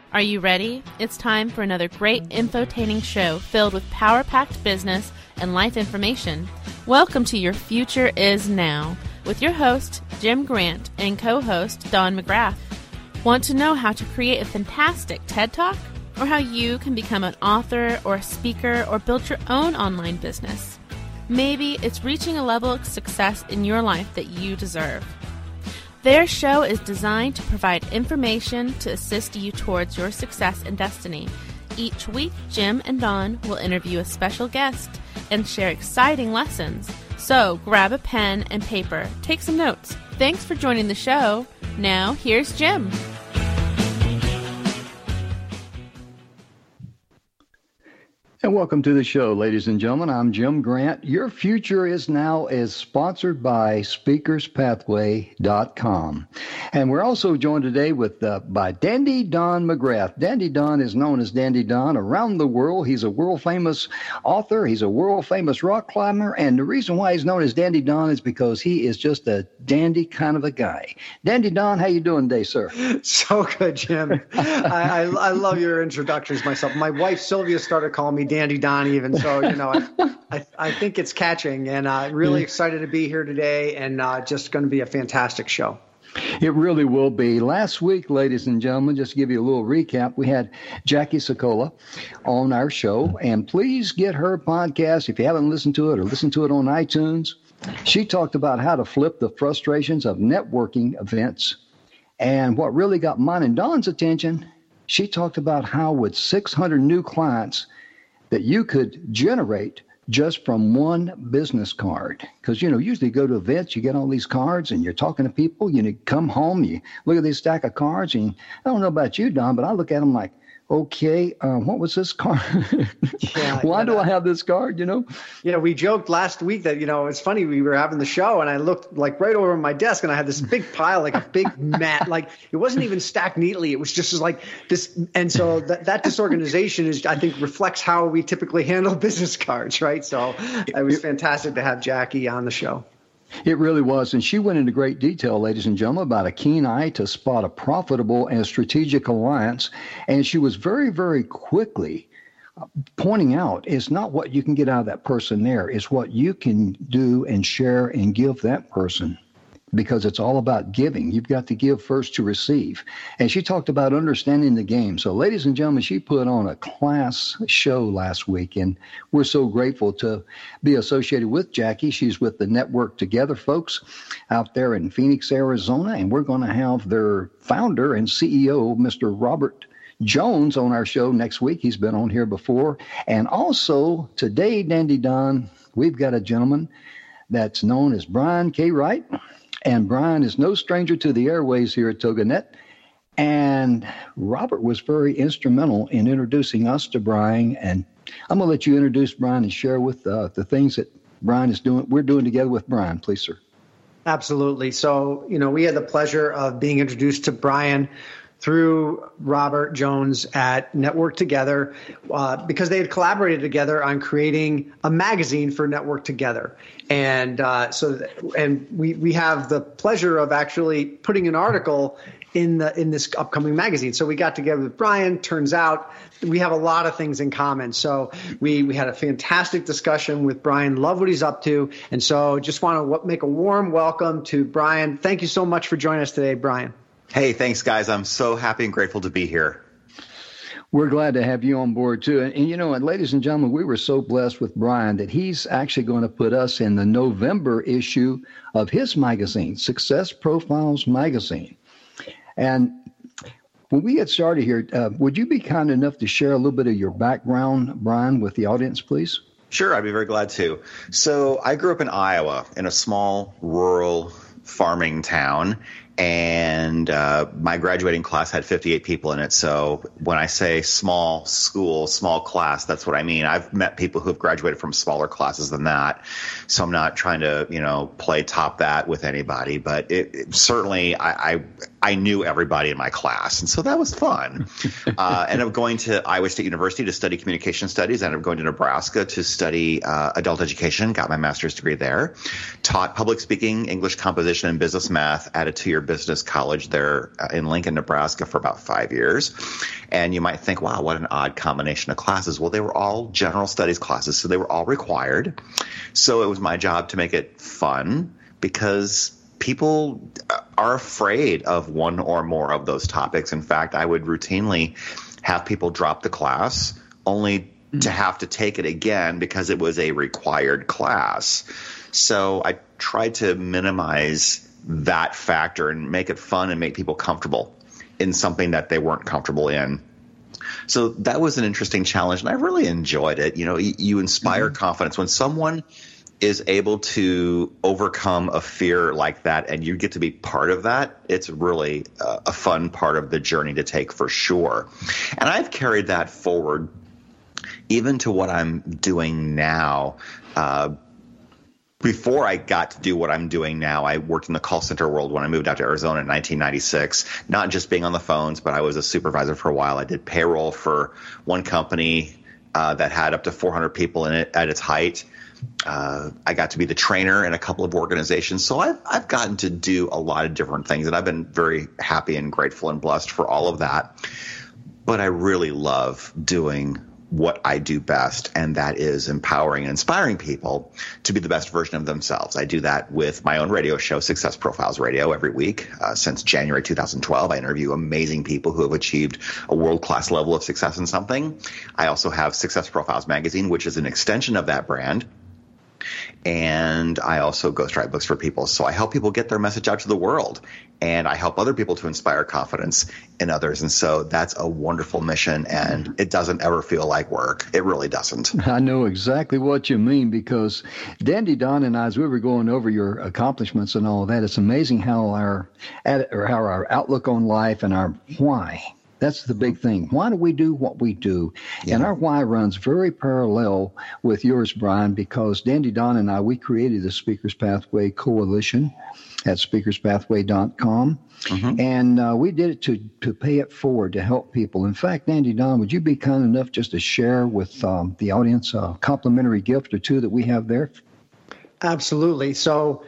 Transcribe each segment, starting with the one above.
Are you ready? It's time for another great infotaining show filled with power-packed business and life information. Welcome to Your Future Is Now with your host, Jim Grant, and co-host, Don McGrath. Want to know how to create a fantastic TED Talk? Or how you can become an author or a speaker or build your own online business? Maybe it's reaching a level of success in your life that you deserve. Their show is designed to provide information to assist you towards your success and destiny. Each week, Jim and Don will interview a special guest and share exciting lessons. So grab a pen and paper, take some notes. Thanks for joining the show. Now, here's Jim. And welcome to the show, ladies and gentlemen. I'm Jim Grant. Your Future Is Now is sponsored by SpeakersPathway.com. And we're also joined today by Dandy Don McGrath. Dandy Don is known as Dandy Don around the world. He's a world-famous author. He's a world-famous rock climber. And the reason why he's known as Dandy Don is because he is just a dandy kind of a guy. Dandy Don, how you doing today, sir? So good, Jim. I love your introductions myself. My wife, Sylvia, started calling me Dandy Don even, so, you know, I think it's catching, and really excited to be here today, and just going to be a fantastic show. It really will be. Last week, ladies and gentlemen, just to give you a little recap, we had Jackie Sokola on our show, and please get her podcast if you haven't listened to it or listen to it on iTunes. She talked about how to flip the frustrations of networking events, and what really got mine and Don's attention, she talked about how with 600 new clients that you could generate just from one business card. Because, you know, usually you go to events, you get all these cards and you're talking to people, you come home, you look at this stack of cards, and I don't know about you, Don, but I look at them like, okay, what was this card? Why do I have this card, you know? You know, we joked last week that, you know, it's funny, we were having the show and I looked like right over my desk and I had this big pile, like a big mat, like it wasn't even stacked neatly. It was just like this. And so that disorganization is, I think, reflects how we typically handle business cards, right? So it was fantastic to have Jackie on the show. It really was. And she went into great detail, ladies and gentlemen, about a keen eye to spot a profitable and strategic alliance. And she was very, very quickly pointing out it's not what you can get out of that person there. It's what you can do and share and give that person. Because it's all about giving. You've got to give first to receive. And she talked about understanding the game. So, ladies and gentlemen, she put on a class show last week, and we're so grateful to be associated with Jackie. She's with the Network Together folks out there in Phoenix, Arizona, and we're going to have their founder and CEO, Mr. Robert Jones, on our show next week. He's been on here before. And also, today, Dandy Don, we've got a gentleman that's known as Brian K. Wright. And Brian is no stranger to the airways here at TogiNet. And Robert was very instrumental in introducing us to Brian. And I'm going to let you introduce Brian and share with the things that Brian is doing. We're doing together with Brian. Please, sir. Absolutely. So, you know, we had the pleasure of being introduced to Brian through Robert Jones at Network Together because they had collaborated together on creating a magazine for Network Together. And we have the pleasure of actually putting an article in this upcoming magazine. So we got together with Brian. Turns out we have a lot of things in common. So we had a fantastic discussion with Brian. Love what he's up to. And so just want to make a warm welcome to Brian. Thank you so much for joining us today, Brian. Hey, thanks, guys. I'm so happy and grateful to be here. We're glad to have you on board, too. And you know, and ladies and gentlemen, we were so blessed with Brian that he's actually going to put us in the November issue of his magazine, Success Profiles Magazine. And when we get started here, would you be kind enough to share a little bit of your background, Brian, with the audience, please? Sure, I'd be very glad to. So I grew up in Iowa in a small rural farming town. And my graduating class had 58 people in it. So when I say small school, small class, that's what I mean. I've met people who have graduated from smaller classes than that. So I'm not trying to, play top that with anybody. But it certainly, I I knew everybody in my class. And so that was fun. Ended up going to Iowa State University to study communication studies. Ended up going to Nebraska to study adult education, got my master's degree there. Taught public speaking, English composition, and business math at a 2-year business college there in Lincoln, Nebraska for about 5 years. And you might think, wow, what an odd combination of classes. Well, they were all general studies classes, so they were all required. So it was my job to make it fun, because people are afraid of one or more of those topics. In fact, I would routinely have people drop the class only to have to take it again because it was a required class. So I tried to minimize that factor and make it fun and make people comfortable in something that they weren't comfortable in. So that was an interesting challenge, and I really enjoyed it. You know, you inspire confidence when someone is able to overcome a fear like that, and you get to be part of that. It's really a fun part of the journey to take, for sure. And I've carried that forward even to what I'm doing now. Before I got to do what I'm doing now, I worked in the call center world when I moved out to Arizona in 1996, not just being on the phones, but I was a supervisor for a while. I did payroll for one company that had up to 400 people in it at its height. I got to be the trainer in a couple of organizations. So I've gotten to do a lot of different things, and I've been very happy and grateful and blessed for all of that. But I really love doing what I do best, and that is empowering and inspiring people to be the best version of themselves. I do that with my own radio show, Success Profiles Radio, every week. Since January 2012, I interview amazing people who have achieved a world-class level of success in something. I also have Success Profiles Magazine, which is an extension of that brand. And I also ghostwrite books for people. So I help people get their message out to the world, and I help other people to inspire confidence in others. And so that's a wonderful mission, and it doesn't ever feel like work. It really doesn't. I know exactly what you mean, because Dandy Don and I, as we were going over your accomplishments and all of that, it's amazing how our outlook on life and our why. That's the big thing. Why do we do what we do? Yeah. And our why runs very parallel with yours, Brian, because Dandy Don and I, we created the Speakers Pathway Coalition at speakerspathway.com. Mm-hmm. And we did it to pay it forward, to help people. In fact, Dandy Don, would you be kind enough just to share with the audience a complimentary gift or two that we have there? Absolutely. So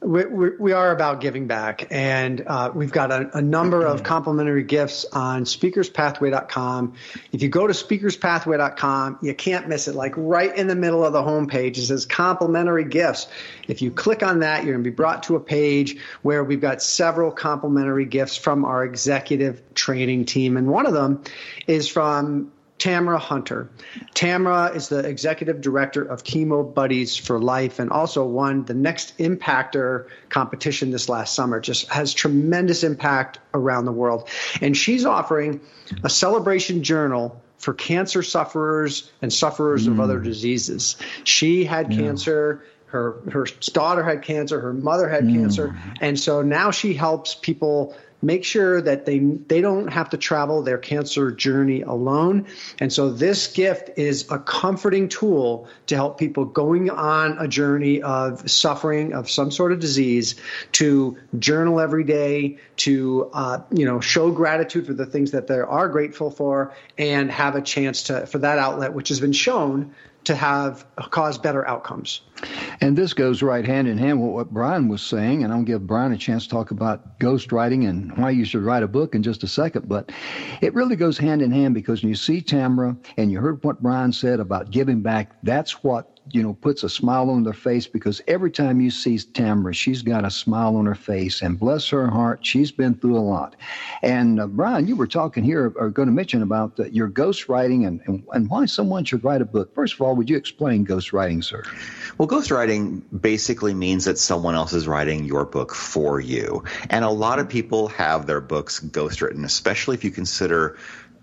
we are about giving back, and we've got a number of complimentary gifts on speakerspathway.com. If you go to speakerspathway.com, you can't miss it. Like right in the middle of the homepage, it says complimentary gifts. If you click on that, you're going to be brought to a page where we've got several complimentary gifts from our executive training team, and one of them is from Tamara Hunter. Tamara is the executive director of Chemo Buddies for Life, and also won the Next Impactor competition this last summer. Just has tremendous impact around the world. And she's offering a celebration journal for cancer sufferers and sufferers of other diseases. She had cancer. Her daughter had cancer. Her mother had cancer. And so now she helps people make sure that they don't have to travel their cancer journey alone. And so this gift is a comforting tool to help people going on a journey of suffering of some sort of disease to journal every day, to show gratitude for the things that they are grateful for, and have a chance for that outlet, which has been shown to cause better outcomes. And this goes right hand in hand with what Brian was saying, and I'll give Brian a chance to talk about ghostwriting and why you should write a book in just a second. But it really goes hand in hand, because when you see Tamara and you heard what Brian said about giving back, that's what puts a smile on their face, because every time you see Tamara, she's got a smile on her face, and bless her heart, she's been through a lot. And Brian, you were talking here, or going to mention about your ghostwriting and why someone should write a book. First of all, would you explain ghostwriting, sir? Well, ghostwriting basically means that someone else is writing your book for you. And a lot of people have their books ghostwritten, especially if you consider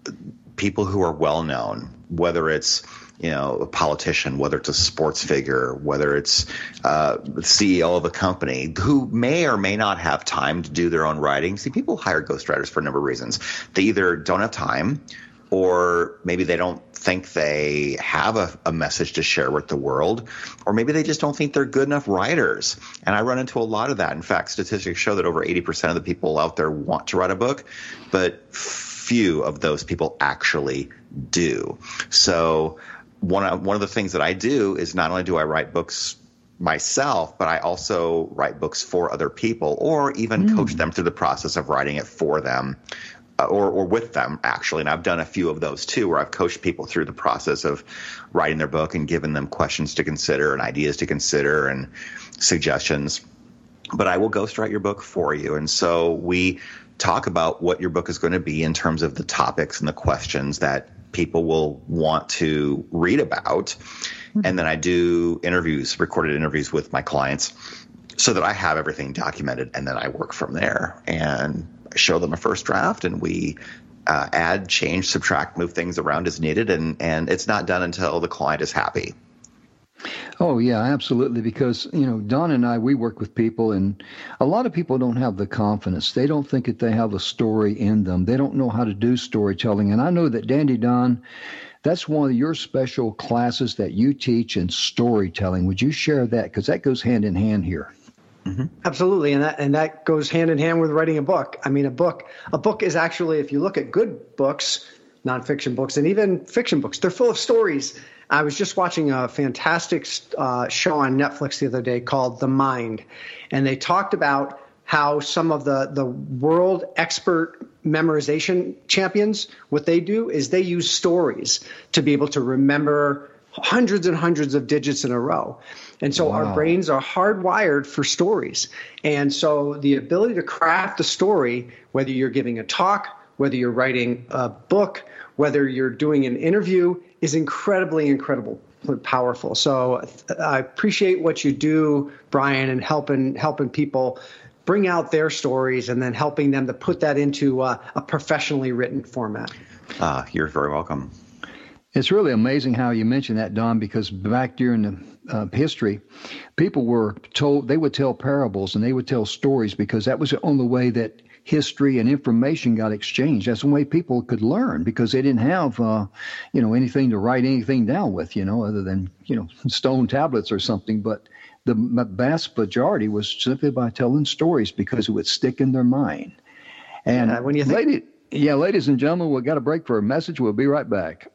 people who are well known, whether it's a politician, whether it's a sports figure, whether it's the CEO of a company who may or may not have time to do their own writing. See, people hire ghostwriters for a number of reasons. They either don't have time, or maybe they don't think they have a message to share with the world, or maybe they just don't think they're good enough writers. And I run into a lot of that. In fact, statistics show that over 80% of the people out there want to write a book, but few of those people actually do. So one of the things that I do is not only do I write books myself, but I also write books for other people, or even coach them through the process of writing it for them. Or with them, actually. And I've done a few of those, too, where I've coached people through the process of writing their book and given them questions to consider and ideas to consider and suggestions. But I will ghostwrite your book for you. And so we talk about what your book is going to be in terms of the topics and the questions that people will want to read about. And then I do recorded interviews with my clients so that I have everything documented, and then I work from there. And show them a first draft, and we add, change, subtract, move things around as needed, and it's not done until the client is happy. Oh, yeah, absolutely. Because, Don and I, we work with people, and a lot of people don't have the confidence. They don't think that they have a story in them. They don't know how to do storytelling. And I know that, Dandy Don, that's one of your special classes that you teach in storytelling. Would you share that? Because that goes hand in hand here. Mm-hmm. Absolutely, and that goes hand in hand with writing a book. I mean, a book is actually, if you look at good books, nonfiction books, and even fiction books, they're full of stories. I was just watching a fantastic show on Netflix the other day called The Mind, and they talked about how some of the world expert memorization champions, what they do is they use stories to be able to remember hundreds and hundreds of digits in a row. And so our brains are hardwired for stories. And so the ability to craft a story, whether you're giving a talk, whether you're writing a book, whether you're doing an interview, is incredibly powerful. So I appreciate what you do, Brian, and helping people bring out their stories and then helping them to put that into a professionally written format. You're very welcome. It's really amazing how you mentioned that, Don, because back during the history, people were told they would tell parables and they would tell stories because that was the only way that history and information got exchanged. That's the way people could learn because they didn't have, anything to write anything down with, other than, stone tablets or something. But the vast majority was simply by telling stories because it would stick in their mind. And when you think, ladies and gentlemen, we've got a break for a message. We'll be right back.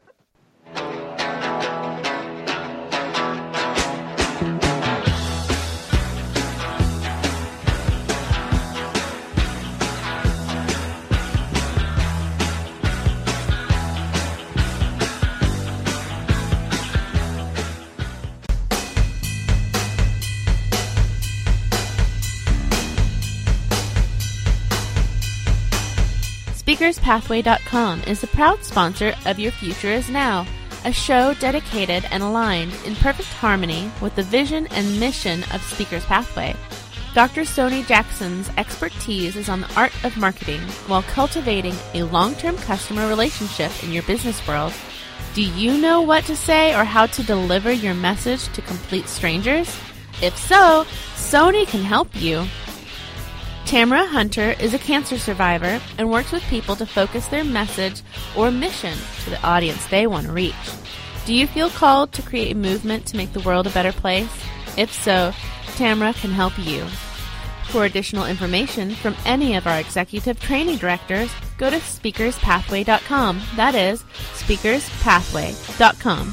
SpeakersPathway.com is the proud sponsor of Your Future Is Now, a show dedicated and aligned in perfect harmony with the vision and mission of Speakers Pathway. Dr. Stoney Jackson's expertise is on the art of marketing while cultivating a long-term customer relationship in your business world. Do you know what to say or how to deliver your message to complete strangers? If so, Stoney can help you. Tamara Hunter is a cancer survivor and works with people to focus their message or mission to the audience they want to reach. Do you feel called to create a movement to make the world a better place? If so, Tamara can help you. For additional information from any of our executive training directors, go to SpeakersPathway.com. That is, SpeakersPathway.com.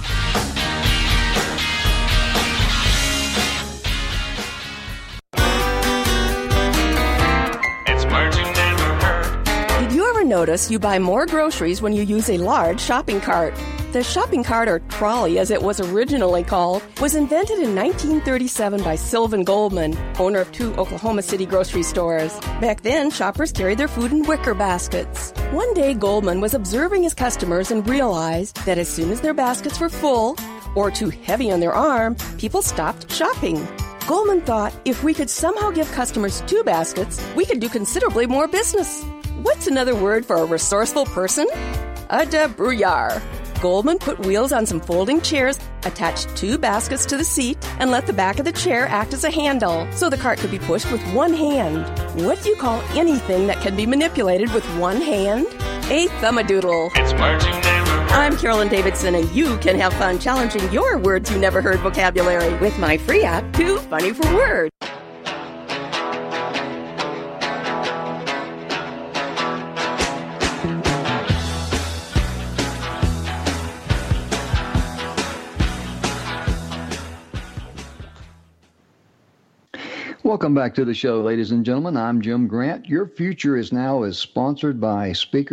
Notice you buy more groceries when you use a large shopping cart. The shopping cart, or trolley as it was originally called, was invented in 1937 by Sylvan Goldman, owner of 2 Oklahoma City grocery stores. Back then, shoppers carried their food in wicker baskets. One day, Goldman was observing his customers and realized that as soon as their baskets were full or too heavy on their arm, people stopped shopping. Goldman thought if we could somehow give customers 2 baskets, we could do considerably more business. What's another word for a resourceful person? A debrouillard. Goldman put wheels on some folding chairs, attached 2 baskets to the seat, and let the back of the chair act as a handle so the cart could be pushed with one hand. What do you call anything that can be manipulated with one hand? a thumbadoodle. It's marching neighbor. I'm Carolyn Davidson, and you can have fun challenging your words you never heard vocabulary with my free app, Too Funny for Words. Welcome back to the show, ladies and gentlemen. I'm Jim Grant. Your Future Is Now is sponsored by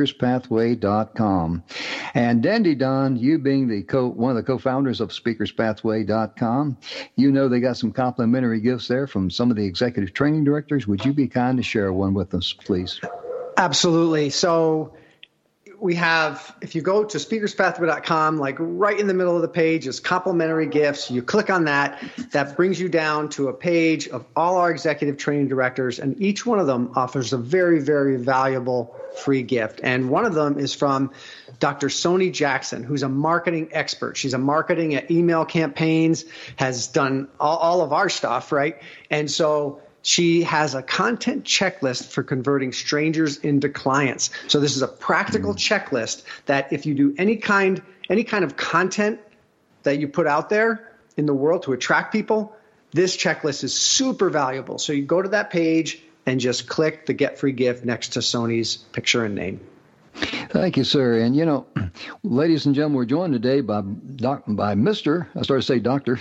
SpeakersPathway.com. And Dandy Don, you being one of the co-founders of SpeakersPathway.com, you know they got some complimentary gifts there from some of the executive training directors. Would you be kind to share one with us, please? Absolutely. So we have, if you go to speakerspathway.com, like right in the middle of the page is complimentary gifts. You click on that. That brings you down to a page of all our executive training directors, and each one of them offers a very, very valuable free gift. And one of them is from Dr. Sony Jackson, who's a marketing expert. She's a marketing at email campaigns, has done all of our stuff, right? And so she has a content checklist for converting strangers into clients. So this is a practical checklist that if you do any kind of content that you put out there in the world to attract people, this checklist is super valuable. So you go to that page and just click the Get Free Gift next to Sony's picture and name. Thank you, sir. And, you know, ladies and gentlemen, we're joined today by Mr. I started to say doctor,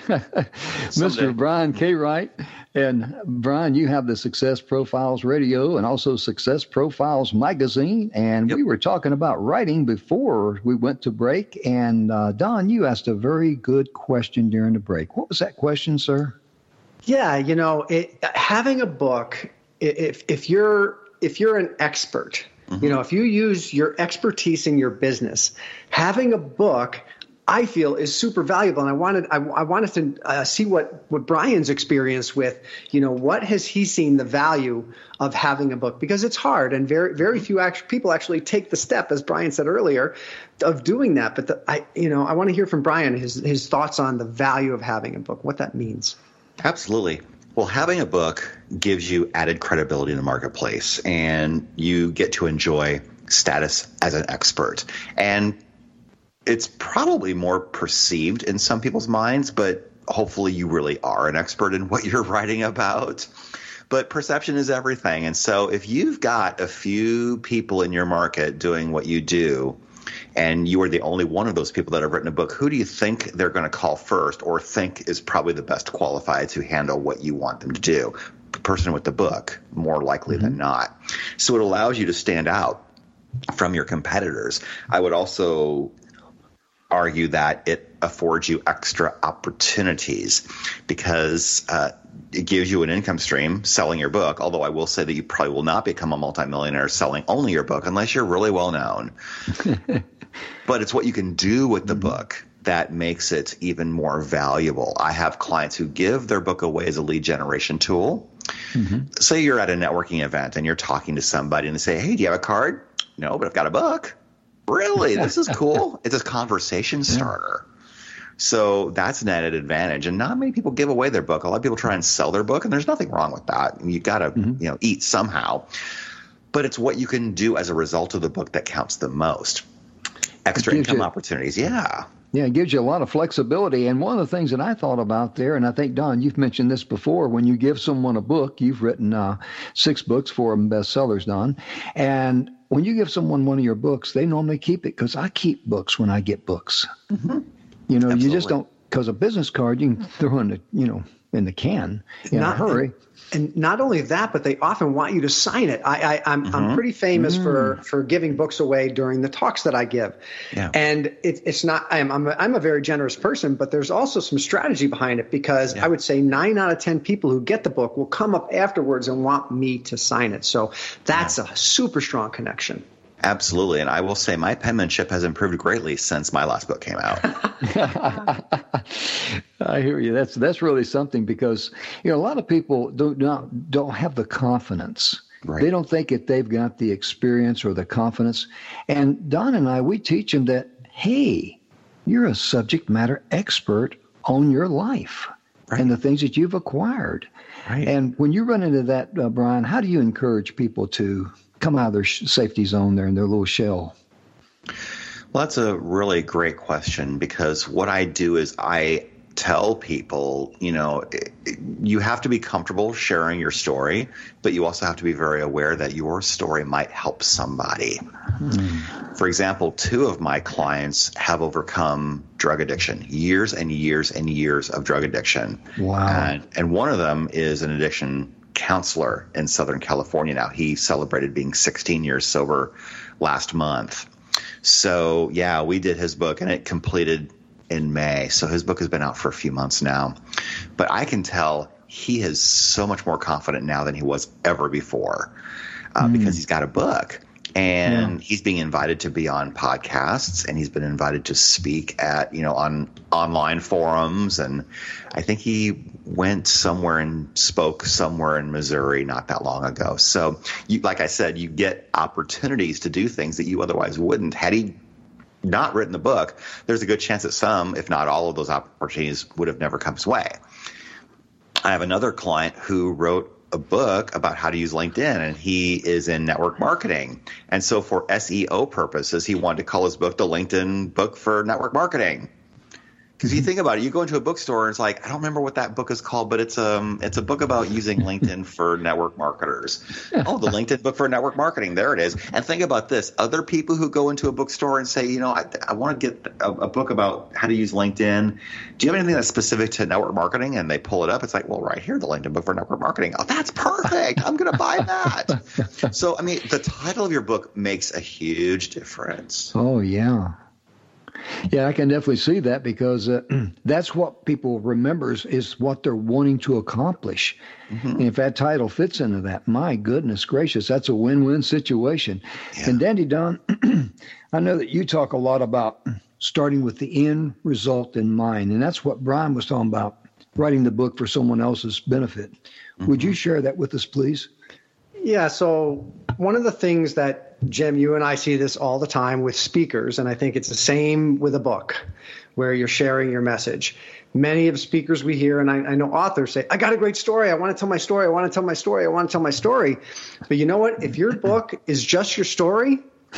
Mr. Brian K. Wright. And, Brian, you have the Success Profiles Radio and also Success Profiles Magazine. And we were talking about writing before we went to break. And, Don, you asked a very good question during the break. What was that question, sir? Yeah, you know, having a book, if you're an expert, you know, if you use your expertise in your business, having a book, I feel, is super valuable. And I wanted to see what Brian's experience with, you know, what has he seen the value of having a book? Because it's hard, and very, very few people actually take the step, as Brian said earlier, of doing that. But I want to hear from Brian his thoughts on the value of having a book, what that means. Absolutely. Well, having a book gives you added credibility in the marketplace, and you get to enjoy status as an expert. And it's probably more perceived in some people's minds, but hopefully you really are an expert in what you're writing about. But perception is everything. And so if you've got a few people in your market doing what you do, and you are the only one of those people that have written a book, who do you think they're going to call first, or think is probably the best qualified to handle what you want them to do? The person with the book, more likely than not. So it allows you to stand out from your competitors. I would also argue that it affords you extra opportunities because it gives you an income stream selling your book, although I will say that you probably will not become a multimillionaire selling only your book unless you're really well known. But it's what you can do with the book that makes it even more valuable. I have clients who give their book away as a lead generation tool. Say you're at a networking event and you're talking to somebody and they say, hey, do you have a card? No, but I've got a book. Really? This is cool. It's a conversation starter. So that's an added advantage. And not many people give away their book. A lot of people try and sell their book, and there's nothing wrong with that. You got to eat somehow. But it's what you can do as a result of the book that counts the most. Extra income opportunities. Yeah, it gives you a lot of flexibility. And one of the things that I thought about there, and I think, Don, you've mentioned this before, when you give someone a book, you've written 6 books, 4 of them bestsellers, Don. And when you give someone one of your books, they normally keep it, because I keep books when I get books. You know, Absolutely. You just don't, because a business card you can throw in the can in a hurry. And not only that, but they often want you to sign it. I'm pretty famous for giving books away during the talks that I give. Yeah. And it's not, I'm a very generous person, but there's also some strategy behind it, because I would say 9 out of 10 people who get the book will come up afterwards and want me to sign it. So that's a super strong connection. Absolutely. And I will say my penmanship has improved greatly since my last book came out. I hear you. That's really something, because a lot of people don't have the confidence. Right. They don't think if they've got the experience or the confidence. And Don and I, we teach them that, hey, you're a subject matter expert on your life and the things that you've acquired. Right. And when you run into that, Brian, how do you encourage people to come out of their safety zone there in their little shell? Well, that's a really great question, because what I do is I tell people, you have to be comfortable sharing your story, but you also have to be very aware that your story might help somebody. For example, 2 of my clients have overcome drug addiction, years and years and years of drug addiction. Wow. And one of them is an addiction counselor in Southern California now. He celebrated being 16 years sober last month. So, yeah, we did his book, and it completed in May. So his book has been out for a few months now. But I can tell he is so much more confident now than he was ever before, because he's got a book. And he's being invited to be on podcasts, and he's been invited to speak at, on online forums. And I think he went somewhere and spoke somewhere in Missouri not that long ago. So, like I said, you get opportunities to do things that you otherwise wouldn't. Had he not written the book, there's a good chance that some, if not all of those opportunities would have never come his way. I have another client who wrote a book about how to use LinkedIn, and he is in network marketing. And so for SEO purposes, he wanted to call his book the LinkedIn Book for Network Marketing. Because you think about it, you go into a bookstore and it's like, I don't remember what that book is called, but it's a book about using LinkedIn for network marketers. Oh, the LinkedIn Book for Network Marketing. There it is. And think about this. Other people who go into a bookstore and say, I want to get a book about how to use LinkedIn. Do you have anything that's specific to network marketing? And they pull it up. It's like, well, right here, the LinkedIn Book for Network Marketing. Oh, that's perfect. I'm going to buy that. So, I mean, the title of your book makes a huge difference. Oh, yeah. Yeah, I can definitely see that, because that's what people remembers is what they're wanting to accomplish. And if that title fits into that, my goodness gracious, that's a win-win situation. Yeah. And Dandy Don, I know that you talk a lot about starting with the end result in mind, and that's what Brian was talking about, writing the book for someone else's benefit. Would you share that with us, please? Yeah, so one of the things that, Jim, you and I see this all the time with speakers, and I think it's the same with a book where you're sharing your message. Many of speakers we hear, and I know authors say, I got a great story. I want to tell my story. I want to tell my story. I want to tell my story. But you know what? If your book is just your story,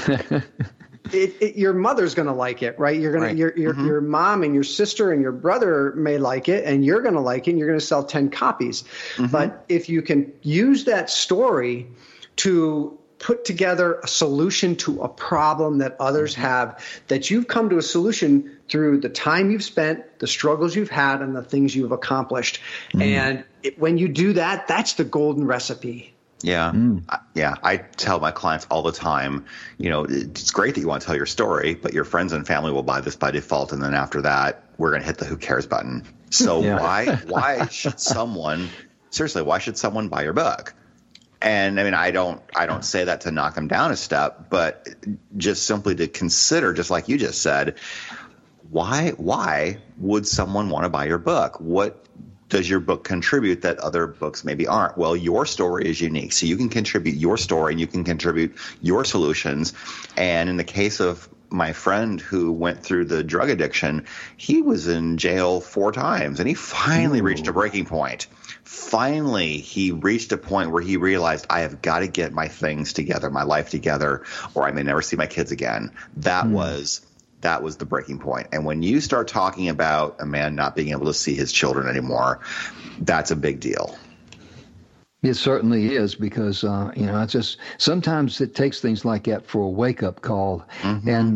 your mother's going to like it, right? You're going to, your mom and your sister and your brother may like it, and you're going to like it, and you're going to sell 10 copies. But if you can use that story to put together a solution to a problem that others have, that you've come to a solution through the time you've spent, the struggles you've had, and the things you've accomplished. And when you do that, that's the golden recipe. Yeah. Yeah. I tell my clients all the time, it's great that you want to tell your story, but your friends and family will buy this by default. And then after that, we're going to hit the who cares button. So why should someone buy your book? And I mean, I don't say that to knock them down a step, but just simply to consider, just like you just said, why would someone want to buy your book? What does your book contribute that other books maybe aren't? Well, your story is unique, so you can contribute your story and you can contribute your solutions. And in the case of my friend who went through the drug addiction, he was in jail 4 times, and he finally reached a breaking point. Finally, he reached a point where he realized, I have got to get my things together, my life together, or I may never see my kids again. That was the breaking point. And when you start talking about a man not being able to see his children anymore, that's a big deal. It certainly is, because, it's just sometimes it takes things like that for a wake-up call. And,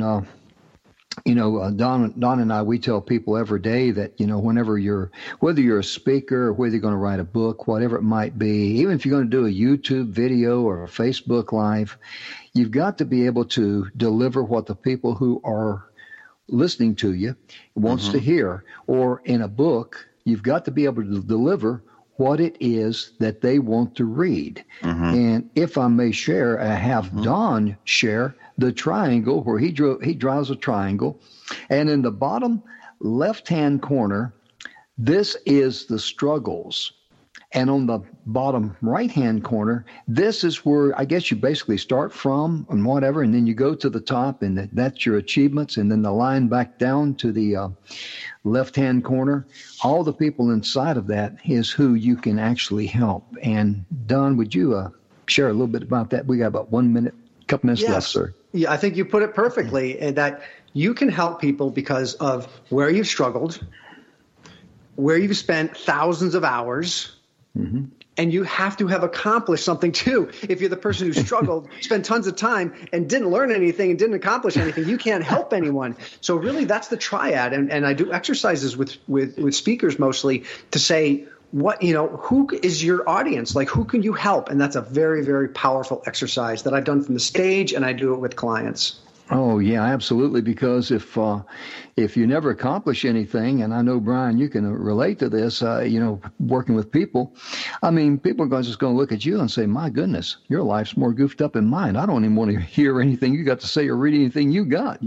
Don and I, we tell people every day that, whether you're a speaker or whether you're going to write a book, whatever it might be, even if you're going to do a YouTube video or a Facebook Live, you've got to be able to deliver what the people who are listening to you wants to hear. Or in a book, you've got to be able to deliver what it is that they want to read. And if I may share, I have Don share the triangle where he draws a triangle. And in the bottom left-hand corner, this is the struggles. And on the bottom right-hand corner, this is where I guess you basically start from and whatever, and then you go to the top, and that's your achievements, and then the line back down to the left-hand corner. All the people inside of that is who you can actually help. And Don, would you share a little bit about that? We got about 1 minute. Couple minutes left, sir. Yeah, I think you put it perfectly, and that you can help people because of where you've struggled, where you've spent thousands of hours, and you have to have accomplished something too. If you're the person who struggled, spent tons of time and didn't learn anything and didn't accomplish anything, you can't help anyone. So really that's the triad. And I do exercises with speakers mostly to say, who is your audience? Like, who can you help? And that's a very, very powerful exercise that I've done from the stage, and I do it with clients. Oh, yeah, absolutely. Because if you never accomplish anything, and I know, Brian, you can relate to this, working with people, I mean, people are just going to look at you and say, my goodness, your life's more goofed up than mine. I don't even want to hear anything you got to say or read anything you got,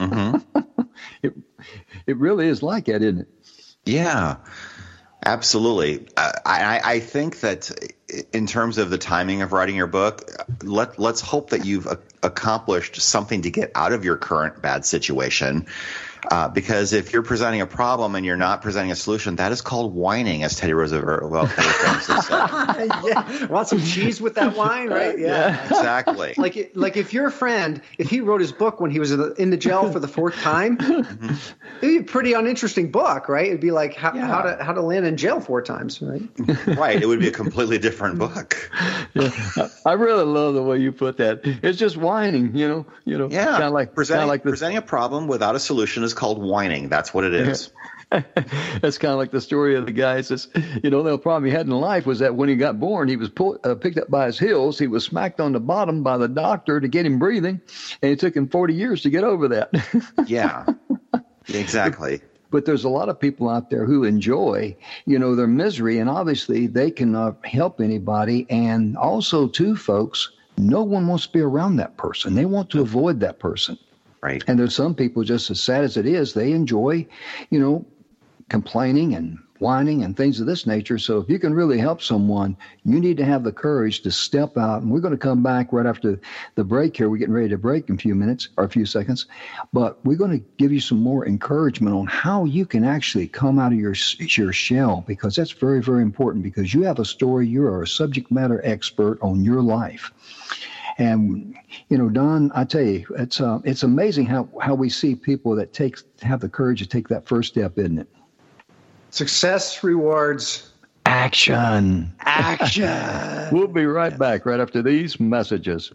It really is like that, isn't it? Yeah. Absolutely. I think that in terms of the timing of writing your book, let's hope that you've accomplished something to get out of your current bad situation. Because if you're presenting a problem and you're not presenting a solution, that is called whining, as Teddy Roosevelt famously said. Yeah, want some cheese with that wine, right? Yeah, exactly. Like if your friend, if he wrote his book when he was in the jail for the fourth time, it'd be a pretty uninteresting book, right? It'd be like how to land in jail 4 times, right? Right. It would be a completely different book. Yeah, I really love the way you put that. It's just whining, Yeah. Kind of like presenting a problem without a solution is called whining. That's what it is. That's kind of like the story of the guy that says, the problem he had in life was that when he got born, he was picked up by his heels. He was smacked on the bottom by the doctor to get him breathing, and it took him 40 years to get over that. Yeah, exactly. But there's a lot of people out there who enjoy, their misery, and obviously they cannot help anybody. And also, too, folks, no one wants to be around that person. They want to avoid that person. Right. And there's some people, just as sad as it is, they enjoy, complaining and whining and things of this nature. So if you can really help someone, you need to have the courage to step out. And we're going to come back right after the break here. We're getting ready to break in a few minutes or a few seconds. But we're going to give you some more encouragement on how you can actually come out of your shell, because that's very, very important, because you have a story. You are a subject matter expert on your life. And, Don, I tell you, it's amazing how we see people that have the courage to take that first step, isn't it? Success rewards action. Action. We'll be right back right after these messages.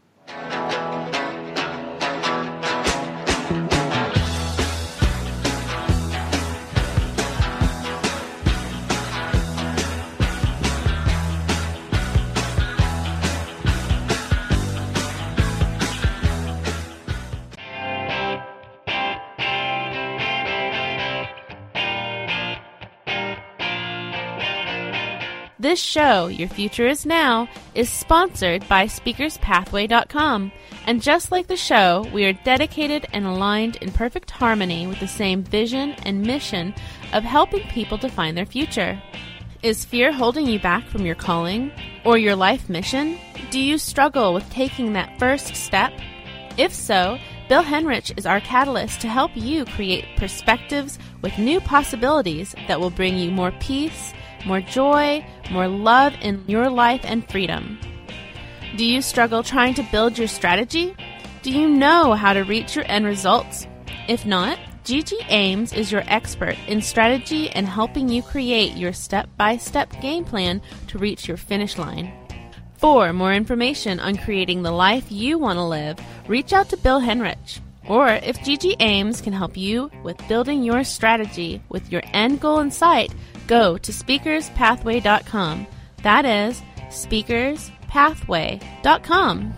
This show, Your Future Is Now, is sponsored by SpeakersPathway.com. And just like the show, we are dedicated and aligned in perfect harmony with the same vision and mission of helping people to find their future. Is fear holding you back from your calling or your life mission? Do you struggle with taking that first step? If so, Bill Henrich is our catalyst to help you create perspectives with new possibilities that will bring you more peace, more joy, more love in your life and freedom. Do you struggle trying to build your strategy? Do you know how to reach your end results? If not, Gigi Ames is your expert in strategy and helping you create your step-by-step game plan to reach your finish line. For more information on creating the life you want to live, reach out to Bill Henrich. Or if Gigi Ames can help you with building your strategy with your end goal in sight, go to SpeakersPathway.com. That is SpeakersPathway.com.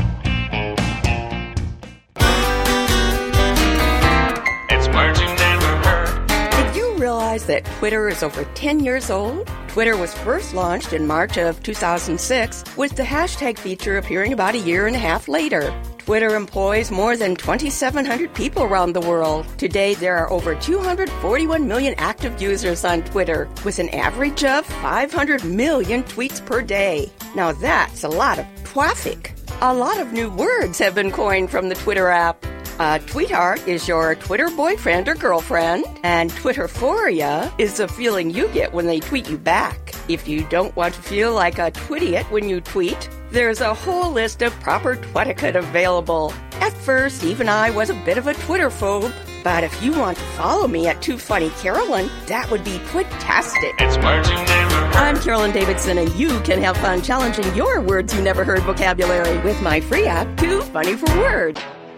It's words you never heard. Did you realize that Twitter is over 10 years old? Twitter was first launched in March of 2006, with the hashtag feature appearing about a year and a half later. Twitter employs more than 2,700 people around the world. Today, there are over 241 million active users on Twitter, with an average of 500 million tweets per day. Now that's a lot of traffic. A lot of new words have been coined from the Twitter app. Tweetheart is your Twitter boyfriend or girlfriend, and Twitterphoria is the feeling you get when they tweet you back. If you don't want to feel like a twittiot when you tweet, There's a whole list of proper twetiquette available. At first, even I was a bit of a Twitter phobe. But if you want to follow me at Too Funny Carolyn, that would be twit-tastic. It's words you never heard. I'm Carolyn Davidson, and you can have fun challenging your words you never heard vocabulary with my free app, Too Funny for Words.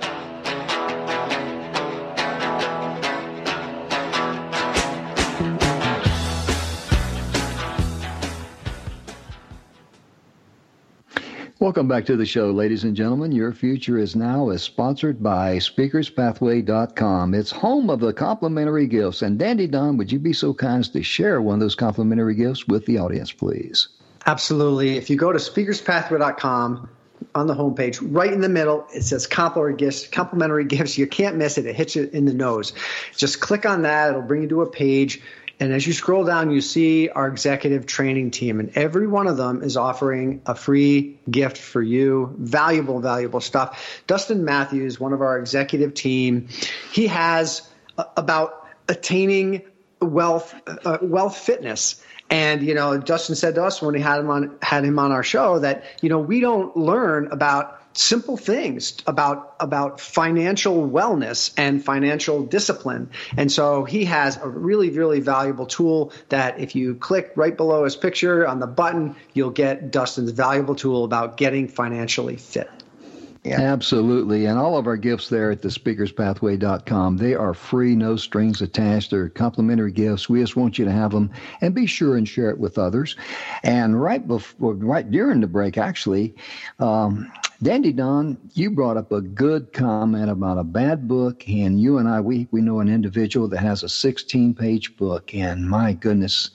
Welcome back to the show, ladies and gentlemen. Your Future is Now is sponsored by SpeakersPathway.com. It's home of the complimentary gifts. And Dandy Don, would you be so kind as to share one of those complimentary gifts with the audience, please? Absolutely. If you go to SpeakersPathway.com, on the homepage, right in the middle, it says complimentary gifts. You can't miss it. It hits you in the nose. Just click on that. It'll bring you to a page. And as you scroll down, you see our executive training team. And every one of them is offering a free gift for you. Valuable, valuable stuff. Dustin Matthews, one of our executive team, he has about attaining wealth fitness. And, Dustin said to us when we had him on our show that, we don't learn about simple things about financial wellness and financial discipline. And so he has a really, really valuable tool that if you click right below his picture on the button, you'll get Dustin's valuable tool about getting financially fit. Yeah. Absolutely. And all of our gifts there at the SpeakersPathway.com, they are free, no strings attached. They're complimentary gifts. We just want you to have them and be sure and share it with others. And right during the break, actually, Dandy Don, you brought up a good comment about a bad book, and you and I, we know an individual that has a 16-page book, and my goodness,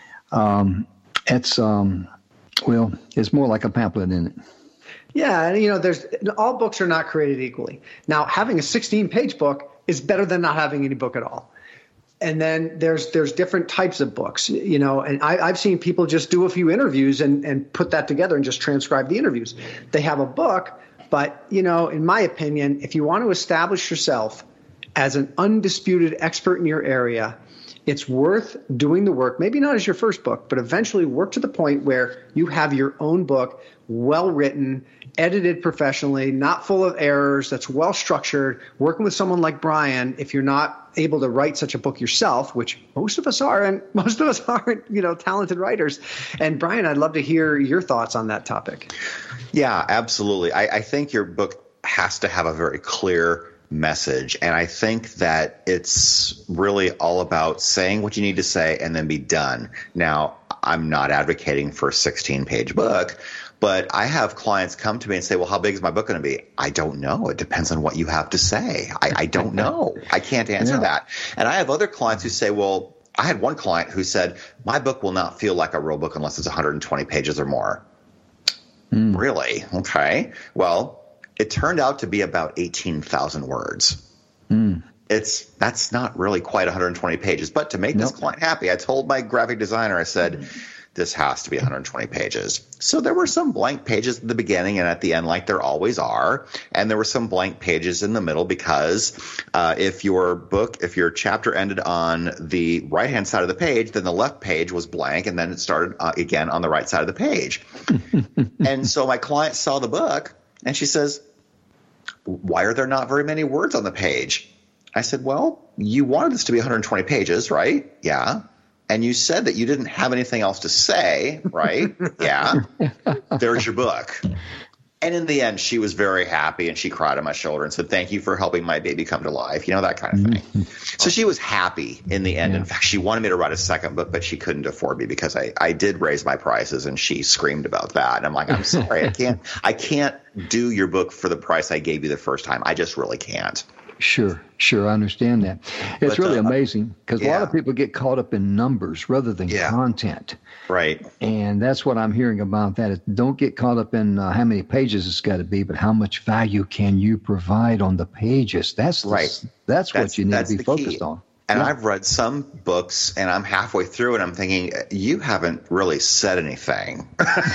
it's more like a pamphlet, isn't it? Yeah, and all books are not created equally. Now, having a 16-page book is better than not having any book at all. And then there's different types of books, and I've seen people just do a few interviews and put that together and just transcribe the interviews. They have a book, but, in my opinion, if you want to establish yourself as an undisputed expert in your area, it's worth doing the work, maybe not as your first book, but eventually work to the point where you have your own book, well written, edited professionally, not full of errors, that's well structured, working with someone like Brian. If you're not able to write such a book yourself, which most of us are, and most of us aren't, talented writers. And Brian, I'd love to hear your thoughts on that topic. Yeah, absolutely. I think your book has to have a very clear message. And I think that it's really all about saying what you need to say and then be done. Now, I'm not advocating for a 16-page book, but I have clients come to me and say, well, how big is my book going to be? I don't know. It depends on what you have to say. I don't know. I can't answer that. And I have other clients who say, well, I had one client who said, my book will not feel like a real book unless it's 120 pages or more. Really? Okay. Well, it turned out to be about 18,000 words. That's not really quite 120 pages. But to make this client happy, I told my graphic designer, I said, this has to be 120 pages. So there were some blank pages at the beginning and at the end, like there always are. And there were some blank pages in the middle because if your chapter ended on the right-hand side of the page, then the left page was blank, and then it started again on the right side of the page. And so my client saw the book, and she says, why are there not very many words on the page? I said, well, you wanted this to be 120 pages, right? Yeah. And you said that you didn't have anything else to say, right? Yeah. There's your book. And in the end, she was very happy, and she cried on my shoulder and said, thank you for helping my baby come to life, that kind of thing. So she was happy in the end. In fact, she wanted me to write a second book, but she couldn't afford me because I did raise my prices, and she screamed about that. And I'm like, I'm sorry, I can't do your book for the price I gave you the first time. I just really can't. Sure. I understand that. It's really amazing because a lot of people get caught up in numbers rather than content. Right. And that's what I'm hearing about that. Is don't get caught up in how many pages it's got to be, but how much value can you provide on the pages? That's right. That's what you need to be focused on. And I've read some books, and I'm halfway through, and I'm thinking, you haven't really said anything.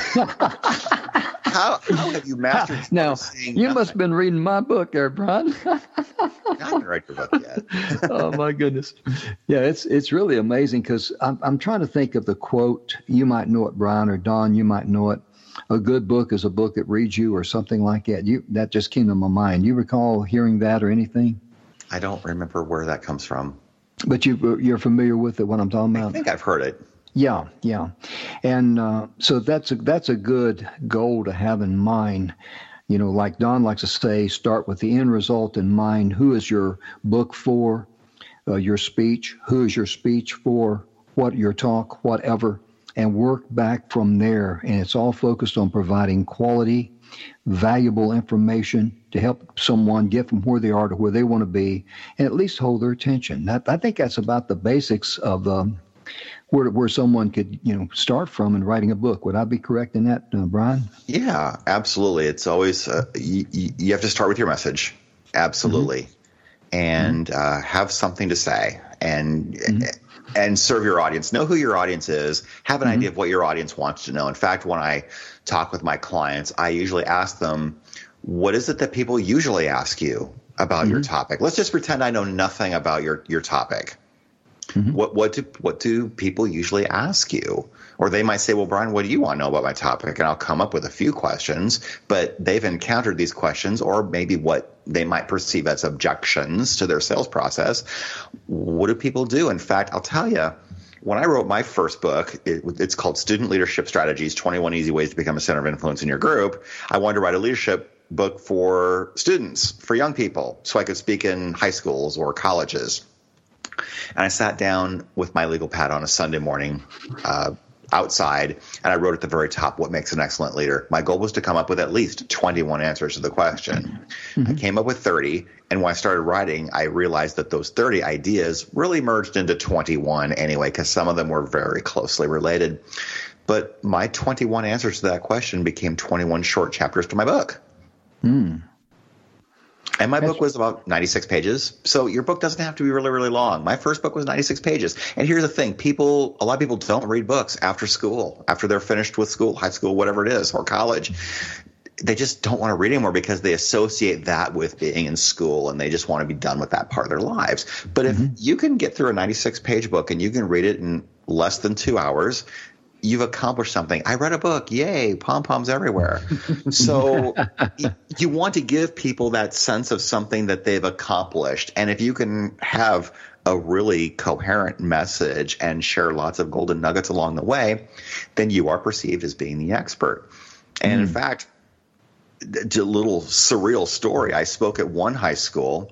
How have you mastered? Now, you must have been reading my book there, Brian. I haven't read your book yet. Oh, my goodness. Yeah, it's really amazing because I'm trying to think of the quote. You might know it, Brian, or Don, you might know it. a good book is a book that reads you or something like that. That just came to my mind. You recall hearing that or anything? I don't remember where that comes from. But you're familiar with it, what I'm talking about? I think I've heard it. Yeah. And so that's a good goal to have in mind. You know, like Don likes to say, start with the end result in mind. Who is your book for? Your speech? Who is your speech for? What your talk? Whatever. And work back from there. And it's all focused on providing quality, valuable information to help someone get from where they are to where they want to be, and at least hold their attention. I think that's about the basics of where someone could, start from in writing a book. Would I be correct in that, Brian? Yeah, absolutely. It's always you have to start with your message, absolutely, and have something to say, and serve your audience. Know who your audience is. Have an idea of what your audience wants to know. In fact, when I talk with my clients, I usually ask them, what is it that people usually ask you about your topic? Let's just pretend I know nothing about your topic. What do people usually ask you? Or they might say, well, Brian, what do you want to know about my topic? And I'll come up with a few questions, but they've encountered these questions or maybe what they might perceive as objections to their sales process. What do people do? In fact, I'll tell you, when I wrote my first book, it's called Student Leadership Strategies, 21 Easy Ways to Become a Center of Influence in Your Group. I wanted to write a leadership book for students, for young people, so I could speak in high schools or colleges. And I sat down with my legal pad on a Sunday morning outside, and I wrote at the very top, what makes an excellent leader? My goal was to come up with at least 21 answers to the question. I came up with 30, and when I started writing, I realized that those 30 ideas really merged into 21 anyway, because some of them were very closely related. But my 21 answers to that question became 21 short chapters to my book. And my book was about 96 pages. So your book doesn't have to be really, really long. My first book was 96 pages. And here's the thing. A lot of people don't read books after school, after they're finished with school, high school, whatever it is, or college. They just don't want to read anymore because they associate that with being in school and they just want to be done with that part of their lives. But if you can get through a 96-page book and you can read it in less than 2 hours, you've accomplished something. I read a book. Yay, pom-poms everywhere. So you want to give people that sense of something that they've accomplished. And if you can have a really coherent message and share lots of golden nuggets along the way, then you are perceived as being the expert. And in fact, a little surreal story. I spoke at one high school.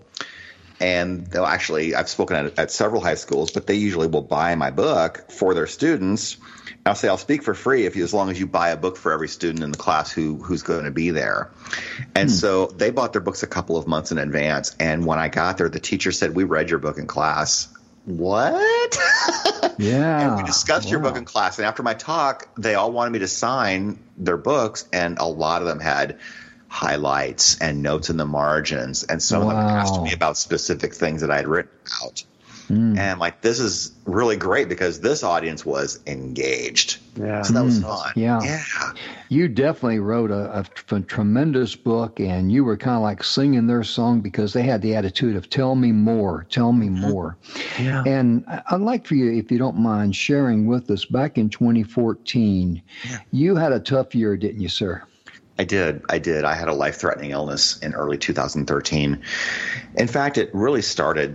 And actually, I've spoken at several high schools, but they usually will buy my book for their students. I'll say I'll speak for free as long as you buy a book for every student in the class who's going to be there. And so they bought their books a couple of months in advance. And when I got there, the teacher said, we read your book in class. What? Yeah. And we discussed your book in class. And after my talk, they all wanted me to sign their books. And a lot of them had highlights and notes in the margins. And some of them asked me about specific things that I had written about. And I'm like, this is really great because this audience was engaged. Yeah. So that was fun. Yeah. You definitely wrote a tremendous book, and you were kind of like singing their song because they had the attitude of tell me more, tell me more. Yeah. And I'd like for you, if you don't mind, sharing with us back in 2014, you had a tough year, didn't you, sir? I did. I had a life-threatening illness in early 2013. In fact, it really started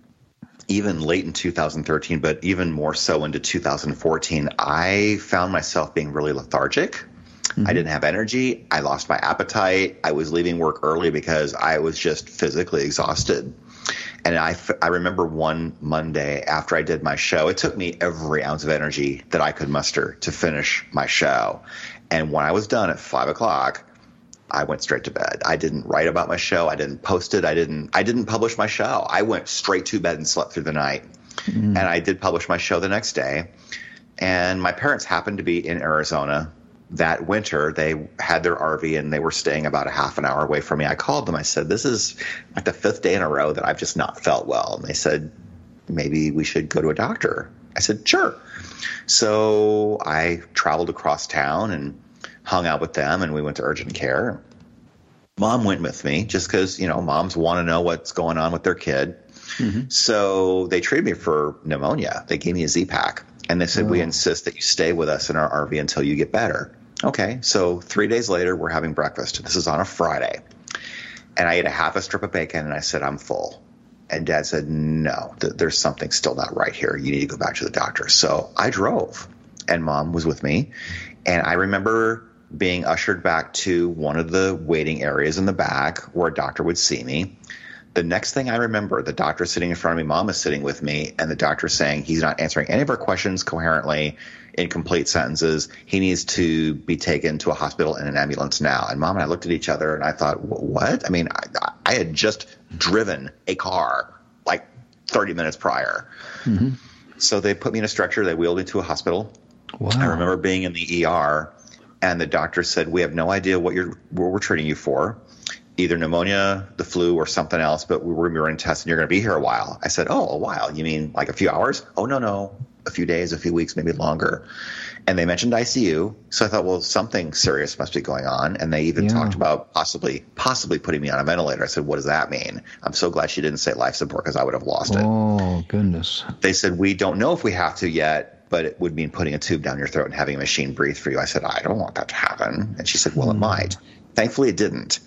even late in 2013, but even more so into 2014, I found myself being really lethargic. I didn't have energy. I lost my appetite. I was leaving work early because I was just physically exhausted. And I remember one Monday after I did my show, it took me every ounce of energy that I could muster to finish my show. And when I was done at 5 o'clock, I went straight to bed. I didn't write about my show. I didn't post it. I didn't publish my show. I went straight to bed and slept through the night. And I did publish my show the next day. And my parents happened to be in Arizona that winter. They had their RV and they were staying about a half an hour away from me. I called them. I said, this is like the 5th day in a row that I've just not felt well. And they said, maybe we should go to a doctor. I said, sure. So I traveled across town and hung out with them, and we went to urgent care. Mom went with me just because, moms want to know what's going on with their kid. So they treated me for pneumonia. They gave me a Z-Pak, and they said, we insist that you stay with us in our RV until you get better. Okay, so 3 days later, we're having breakfast. This is on a Friday. And I ate a half a strip of bacon, and I said, I'm full. And Dad said, no, there's something still not right here. You need to go back to the doctor. So I drove, and Mom was with me. And I remember being ushered back to one of the waiting areas in the back where a doctor would see me. The next thing I remember, the doctor sitting in front of me, Mom is sitting with me, and the doctor saying he's not answering any of our questions coherently in complete sentences. He needs to be taken to a hospital in an ambulance now. And Mom and I looked at each other, and I thought, what? I mean, I had just driven a car like 30 minutes prior. Mm-hmm. So they put me in a stretcher. They wheeled me to a hospital. Wow. I remember being in the ER, and the doctor said, we have no idea what we're treating you for. Either pneumonia, the flu, or something else, but we're going to be running tests and you're going to be here a while. I said, oh, a while? You mean like a few hours? Oh, no, a few days, a few weeks, maybe longer. And they mentioned ICU. So I thought, well, something serious must be going on. And they even talked about possibly putting me on a ventilator. I said, what does that mean? I'm so glad she didn't say life support because I would have lost it. Oh, goodness. They said, we don't know if we have to yet, but it would mean putting a tube down your throat and having a machine breathe for you. I said, I don't want that to happen. And she said, well, it might. Thankfully, it didn't.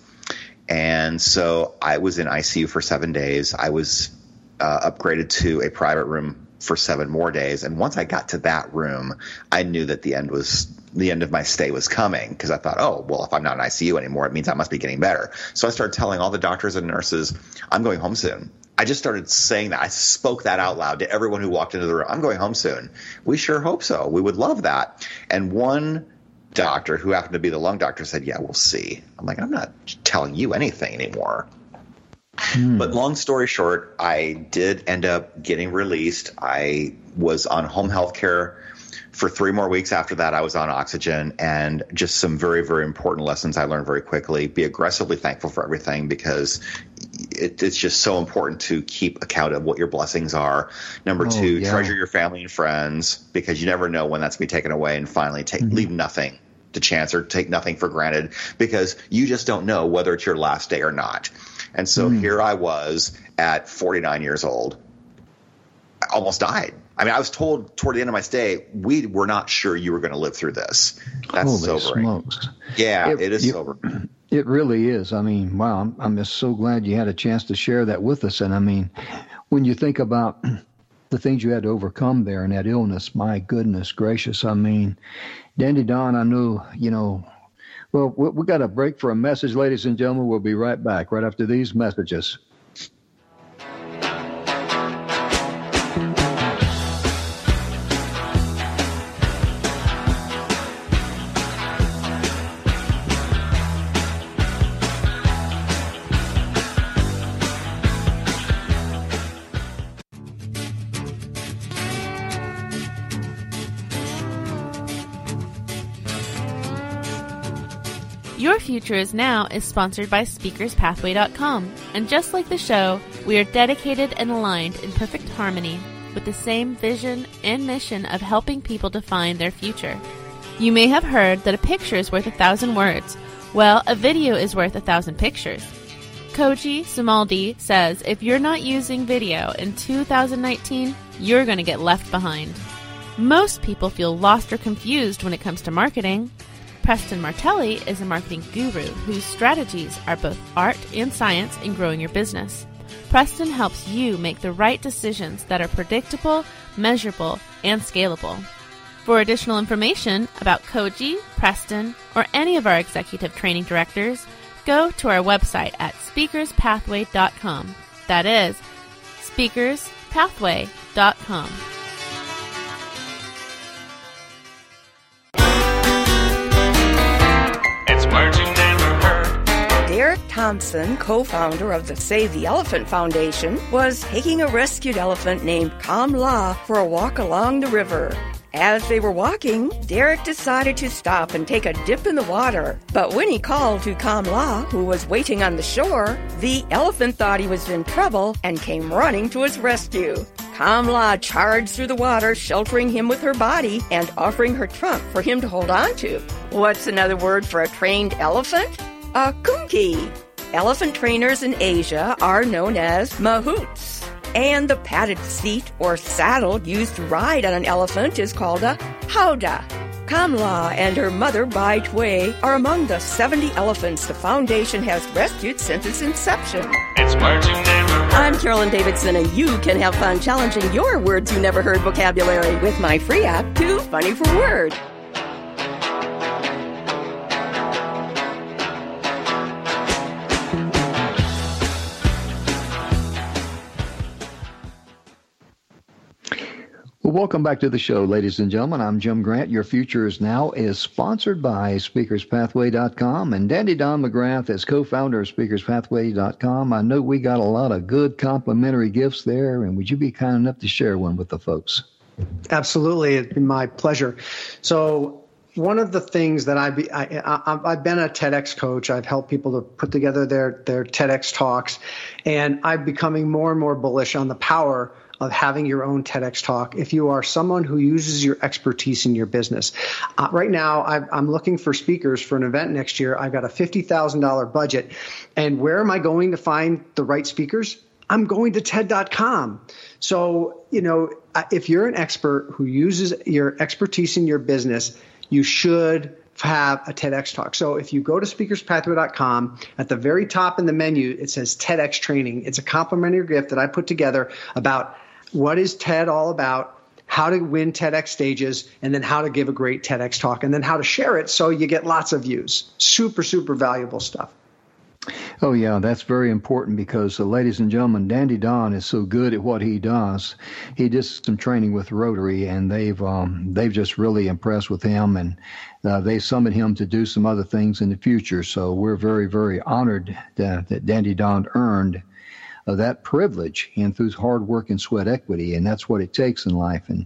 And so I was in ICU for 7 days. I was upgraded to a private room for 7 more days. And once I got to that room, I knew that the end of my stay was coming, because I thought, oh, well, if I'm not in ICU anymore, it means I must be getting better. So I started telling all the doctors and nurses, I'm going home soon. I just started saying that. I spoke that out loud to everyone who walked into the room. I'm going home soon. We sure hope so. We would love that. And one doctor, who happened to be the lung doctor, said, yeah, we'll see. I'm like, I'm not telling you anything anymore. But long story short, I did end up getting released. I was on home health care for 3 more weeks. After that, I was on oxygen, and just some very, very important lessons I learned very quickly. Be aggressively thankful for everything, because it's just so important to keep account of what your blessings are. Number 2, treasure your family and friends, because you never know when that's going to be taken away. And finally, leave nothing to chance, or take nothing for granted, because you just don't know whether it's your last day or not. And so here I was at 49 years old. I almost died. I mean, I was told toward the end of my stay, we were not sure you were going to live through this. That's Holy sobering. Smokes. Yeah, it is sobering. It really is. I mean, wow, I'm just so glad you had a chance to share that with us. And I mean, when you think about the things you had to overcome there in that illness, my goodness gracious. I mean, Dandy Don, I know, well, we got a break for a message, ladies and gentlemen. We'll be right back right after these messages. Your Future Is Now is sponsored by SpeakersPathway.com, and just like the show, we are dedicated and aligned in perfect harmony with the same vision and mission of helping people define their future. You may have heard that a picture is worth 1,000 words. Well, a video is worth 1,000 pictures. Koji Sumaldi says if you're not using video in 2019, you're going to get left behind. Most people feel lost or confused when it comes to marketing. Preston Martelli is a marketing guru whose strategies are both art and science in growing your business. Preston helps you make the right decisions that are predictable, measurable, and scalable. For additional information about Koji, Preston, or any of our executive training directors, go to our website at speakerspathway.com. That is speakerspathway.com. Derek Thompson, co-founder of the Save the Elephant Foundation, was taking a rescued elephant named Kamla for a walk along the river. As they were walking, Derek decided to stop and take a dip in the water. But when he called to Kamla, who was waiting on the shore, the elephant thought he was in trouble and came running to his rescue. Kamla charged through the water, sheltering him with her body and offering her trunk for him to hold on to. What's another word for a trained elephant? A kunki. Elephant trainers in Asia are known as mahouts. And the padded seat or saddle used to ride on an elephant is called a howdah. Kamla and her mother, Bai Tui, are among the 70 elephants the Foundation has rescued since its inception. It's words you never heard. I'm Carolyn Davidson, and you can have fun challenging your words you never heard vocabulary with my free app, Too Funny for Word. Well, welcome back to the show, ladies and gentlemen. I'm Jim Grant. Your Future is Now is sponsored by SpeakersPathway.com, and Dandy Don McGrath is co-founder of SpeakersPathway.com. I know we got a lot of good complimentary gifts there, and would you be kind enough to share one with the folks? Absolutely. It'd be my pleasure. So one of the things that I've been a TEDx coach. I've helped people to put together their TEDx talks, and I'm becoming more and more bullish on the power of having your own TEDx talk if you are someone who uses your expertise in your business. Right now, I'm looking for speakers for an event next year. I've got a $50,000 budget. And where am I going to find the right speakers? I'm going to TED.com. So, if you're an expert who uses your expertise in your business, you should have a TEDx talk. So if you go to speakerspathway.com, at the very top in the menu, it says TEDx training. It's a complimentary gift that I put together about what is TED all about, how to win TEDx stages, and then how to give a great TEDx talk, and then how to share it so you get lots of views. Super, super valuable stuff. Oh, yeah, that's very important because, ladies and gentlemen, Dandy Don is so good at what he does. He did some training with Rotary, and they've just really impressed with him, and they summoned him to do some other things in the future. So we're very, very honored that Dandy Don earned that privilege and through hard work and sweat equity, and that's what it takes in life. And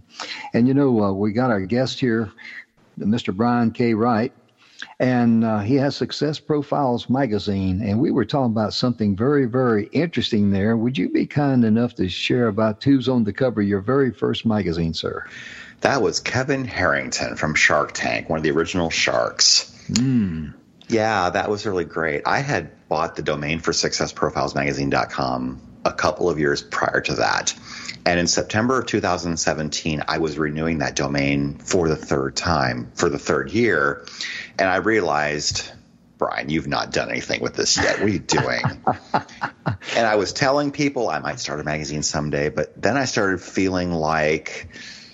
we got our guest here, Mr. Brian K. Wright, and he has Success Profiles magazine, and we were talking about something very, very interesting there. Would you be kind enough to share about who's on the cover of your very first magazine, sir? That was Kevin Harrington from Shark Tank, one of the original sharks. Yeah, that was really great. I had bought the domain for SuccessProfilesMagazine.com a couple of years prior to that. And in September of 2017, I was renewing that domain for the third time, for the third year. And I realized, Brian, you've not done anything with this yet. What are you doing? And I was telling people I might start a magazine someday, but then I started feeling like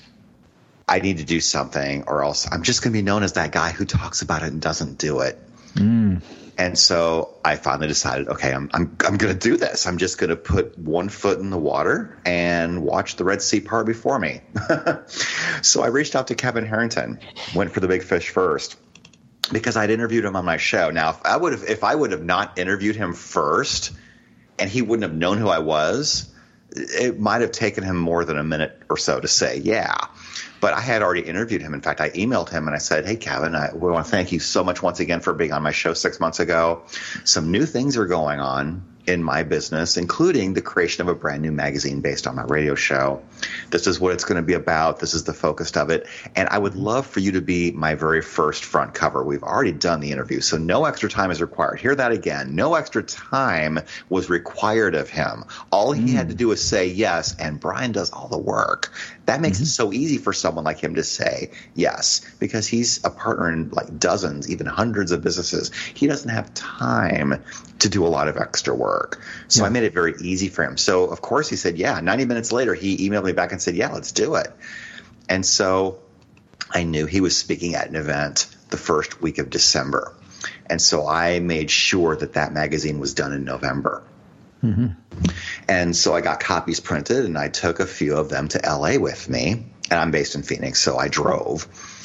I need to do something or else I'm just going to be known as that guy who talks about it and doesn't do it. And so I finally decided, okay, I'm going to do this. I'm just going to put one foot in the water and watch the Red Sea part before me. So I reached out to Kevin Harrington, went for the big fish first, because I'd interviewed him on my show. Now, if I would have not interviewed him first and he wouldn't have known who I was, it might have taken him more than a minute or so to say, yeah. But I had already interviewed him. In fact, I emailed him and I said, hey, Kevin, we want to thank you so much once again for being on my show 6 months ago. Some new things are going on in my business, including the creation of a brand new magazine based on my radio show. This is what it's going to be about. This is the focus of it. And I would love for you to be my very first front cover. We've already done the interview, so no extra time is required. Hear that again. No extra time was required of him. All he had to do was say yes, and Brian does all the work. That makes it so easy for someone like him to say yes, because he's a partner in like dozens, even hundreds of businesses. He doesn't have time to do a lot of extra work. So I made it very easy for him. So, of course, he said, yeah. 90 minutes later, he emailed me back and said, yeah, let's do it. And so I knew he was speaking at an event the first week of December. And so I made sure that magazine was done in November. And so I got copies printed, and I took a few of them to L.A. with me. And I'm based in Phoenix, so I drove.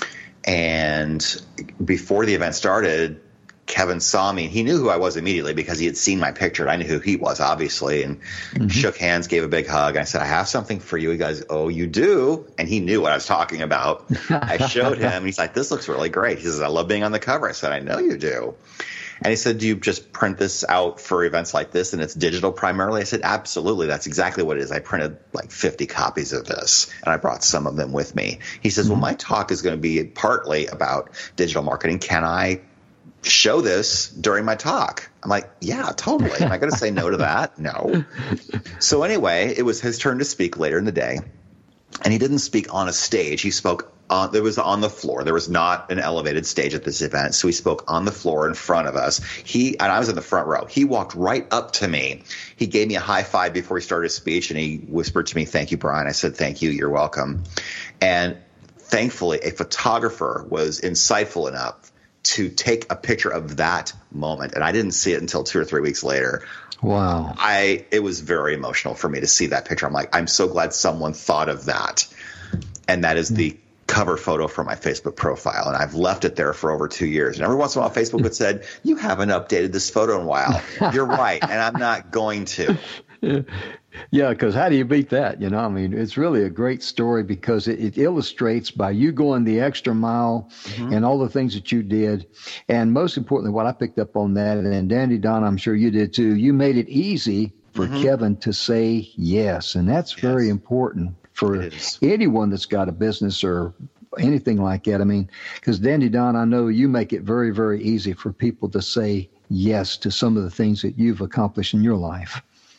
And before the event started, Kevin saw me. He knew who I was immediately because he had seen my picture. I knew who he was, obviously, and shook hands, gave a big hug. I said, I have something for you. He goes, oh, you do? And he knew what I was talking about. I showed him. He's like, this looks really great. He says, I love being on the cover. I said, I know you do. And he said, do you just print this out for events like this and it's digital primarily? I said, absolutely. That's exactly what it is. I printed like 50 copies of this, and I brought some of them with me. He says, well, my talk is going to be partly about digital marketing. Can I show this during my talk? I'm like, yeah, totally. Am I going to say no to that? No. So anyway, it was his turn to speak later in the day. And he didn't speak on a stage. He spoke It was on the floor. There was not an elevated stage at this event, so he spoke on the floor in front of us. And I was in the front row. He walked right up to me. He gave me a high five before he started his speech, and he whispered to me, "Thank you, Brian." I said, "Thank you. You're welcome." And thankfully, a photographer was insightful enough to take a picture of that moment, and I didn't see it until 2 or 3 weeks later. Wow. It was very emotional for me to see that picture. I'm like, I'm so glad someone thought of that. And that is the cover photo for my Facebook profile, and I've left it there for over 2 years. And every once in a while, Facebook had said, "You haven't updated this photo in a while." You're right, and I'm not going to. Yeah, because how do you beat that? I mean, it's really a great story because it illustrates by you going the extra mile and all the things that you did. And most importantly, what I picked up on that, and Dandy Don, I'm sure you did too, you made it easy for Kevin to say yes. And that's very important for anyone that's got a business or anything like that. I mean, because Dandy Don, I know you make it very, very easy for people to say yes to some of the things that you've accomplished in your life.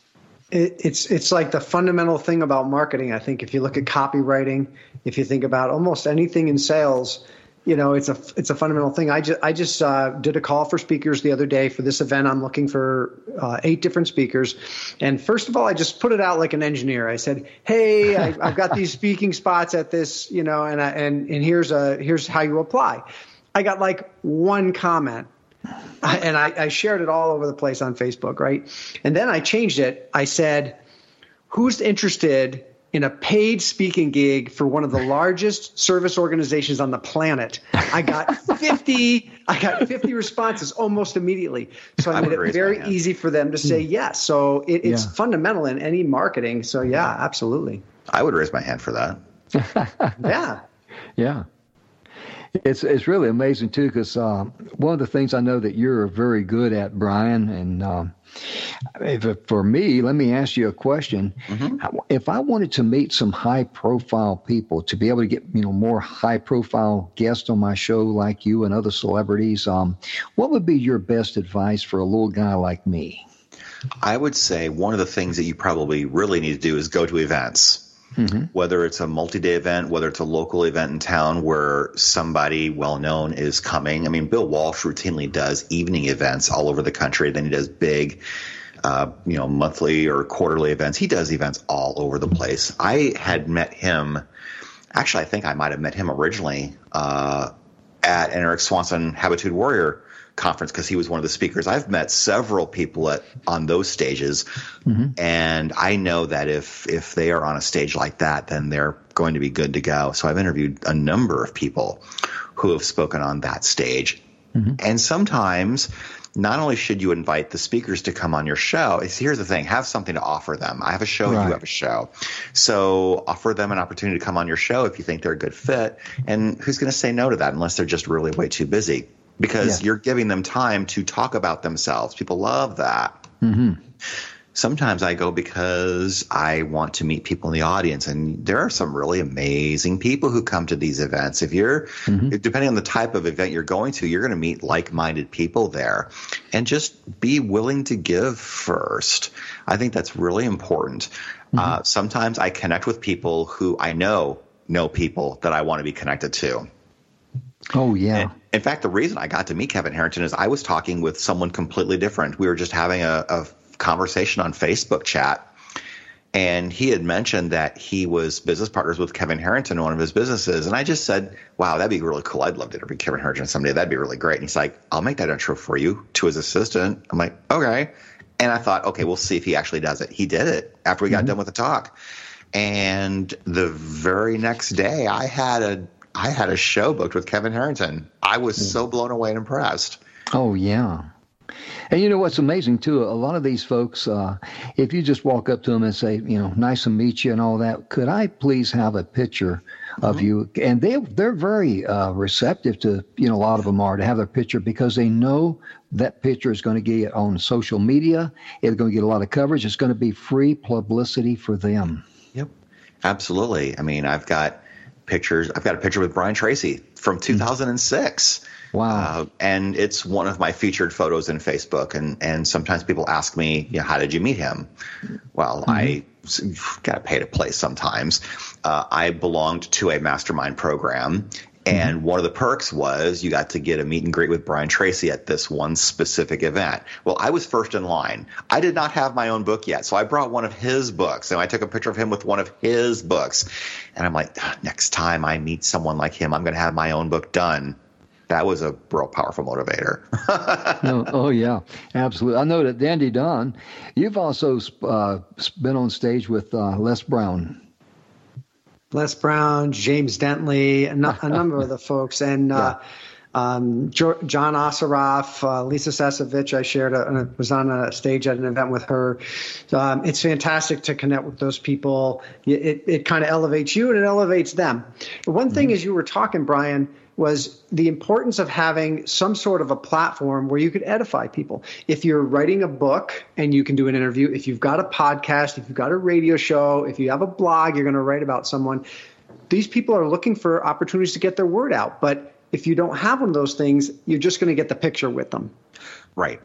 It's like the fundamental thing about marketing. I think if you look at copywriting, if you think about almost anything in sales, it's a fundamental thing. I just did a call for speakers the other day for this event. I'm looking for 8 different speakers, and first of all, I just put it out like an engineer. I said, "Hey, I've got these speaking spots at this, and here's how you apply." I got like one comment. And I shared it all over the place on Facebook, right? And then I changed it. I said, "Who's interested in a paid speaking gig for one of the largest service organizations on the planet?" I got 50 responses almost immediately. So I made it very easy for them to say yes. So it's fundamental in any marketing. So yeah, absolutely. I would raise my hand for that. Yeah. Yeah. It's really amazing, too, because one of the things I know that you're very good at, Brian, and for me, let me ask you a question. If I wanted to meet some high-profile people, to be able to get more high-profile guests on my show like you and other celebrities, what would be your best advice for a little guy like me? I would say one of the things that you probably really need to do is go to events. Whether it's a multi-day event, whether it's a local event in town where somebody well-known is coming. I mean, Bill Walsh routinely does evening events all over the country. Then he does big, monthly or quarterly events. He does events all over the place. I had met him – actually, I think I might have met him originally at an Eric Swanson Habitude Warrior conference because he was one of the speakers. I've met several people on those stages, and I know that if they are on a stage like that, then they're going to be good to go. So I've interviewed a number of people who have spoken on that stage. And sometimes not only should you invite the speakers to come on your show, here's the thing, have something to offer them. I have a show, you have a show. So offer them an opportunity to come on your show if you think they're a good fit. And who's going to say no to that unless they're just really way too busy? Because you're giving them time to talk about themselves. People love that. Sometimes I go because I want to meet people in the audience, and there are some really amazing people who come to these events. If you're, depending on the type of event you're going to, you're going to meet like-minded people there, and just be willing to give first. I think that's really important. Sometimes I connect with people who I know people that I want to be connected to. Oh, yeah. And in fact, the reason I got to meet Kevin Harrington is I was talking with someone completely different. We were just having a conversation on Facebook chat, and he had mentioned that he was business partners with Kevin Harrington in one of his businesses. And I just said, wow, that'd be really cool. I'd love to interview Kevin Harrington someday. That'd be really great. And he's like, I'll make that intro for you to his assistant. I'm like, okay. And I thought, okay, we'll see if he actually does it. He did it after we got done with the talk. And the very next day, I had a show booked with Kevin Harrington. I was so blown away and impressed. Oh, yeah. And you know what's amazing, too? A lot of these folks, if you just walk up to them and say, nice to meet you and all that, could I please have a picture of you? And they're very receptive to, a lot of them are, to have their picture because they know that picture is going to get on social media. It's going to get a lot of coverage. It's going to be free publicity for them. Yep, absolutely. I mean, I've got a picture with Brian Tracy from 2006. Wow. And it's one of my featured photos in Facebook. And sometimes people ask me, how did you meet him? Well, I got to pay to play sometimes. I belonged to a mastermind program. And one of the perks was you got to get a meet and greet with Brian Tracy at this one specific event. Well, I was first in line. I did not have my own book yet, so I brought one of his books, and I took a picture of him with one of his books. And I'm like, next time I meet someone like him, I'm going to have my own book done. That was a real powerful motivator. Oh, yeah, absolutely. I know that Dandy Don, you've also been on stage with Les Brown. Les Brown, James Dentley, a number of the folks, and John Osseroff, Lisa Sasevich. I shared was on a stage at an event with her. It's fantastic to connect with those people. It kind of elevates you and it elevates them. One thing as you were talking, Brian, was the importance of having some sort of a platform where you could edify people. If you're writing a book and you can do an interview, if you've got a podcast, if you've got a radio show, if you have a blog, you're going to write about someone. These people are looking for opportunities to get their word out. But if you don't have one of those things, you're just going to get the picture with them. Right.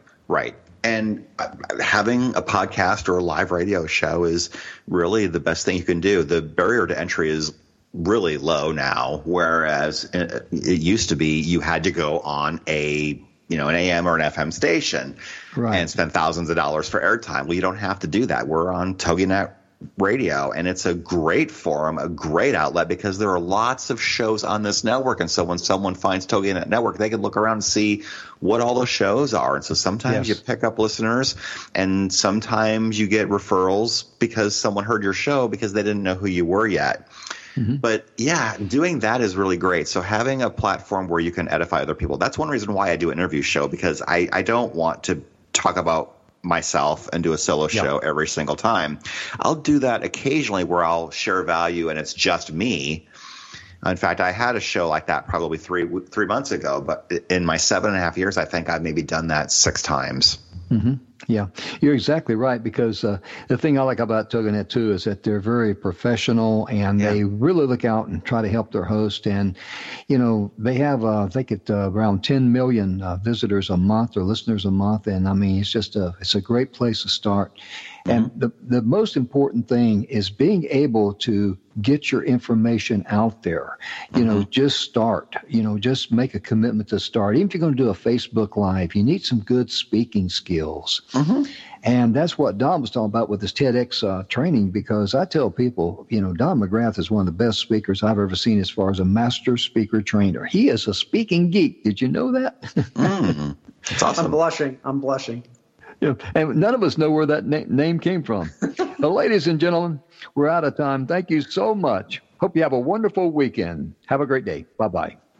And having a podcast or a live radio show is really the best thing you can do. The barrier to entry is really low now, whereas it used to be you had to go on an AM or an FM station and spend thousands of dollars for airtime. Well, you don't have to do that. We're on TogiNet Radio, and it's a great forum, a great outlet, because there are lots of shows on this network. And so when someone finds TogiNet Network, they can look around and see what all those shows are. And so sometimes you pick up listeners, and sometimes you get referrals because someone heard your show because they didn't know who you were yet. But yeah, doing that is really great. So having a platform where you can edify other people, that's one reason why I do an interview show, because I don't want to talk about myself and do a solo show every single time. I'll do that occasionally where I'll share value and it's just me. In fact, I had a show like that probably three months ago, but in my 7.5 years, I think I've maybe done that 6 times. Yeah, you're exactly right, because the thing I like about TogiNet too is that they're very professional, and they really look out and try to help their host. And they have I think it's around 10 million visitors a month or listeners a month, and I mean it's a great place to start. And the most important thing is being able to get your information out there. Just start. Just make a commitment to start. Even if you're going to do a Facebook Live, you need some good speaking skills. And that's what Don was talking about with his TEDx training, because I tell people, Don McGrath is one of the best speakers I've ever seen as far as a master speaker trainer. He is a speaking geek. Did you know that? That's awesome. I'm blushing. Yeah, and none of us know where that name came from. Well, ladies and gentlemen, we're out of time. Thank you so much. Hope you have a wonderful weekend. Have a great day. Bye-bye.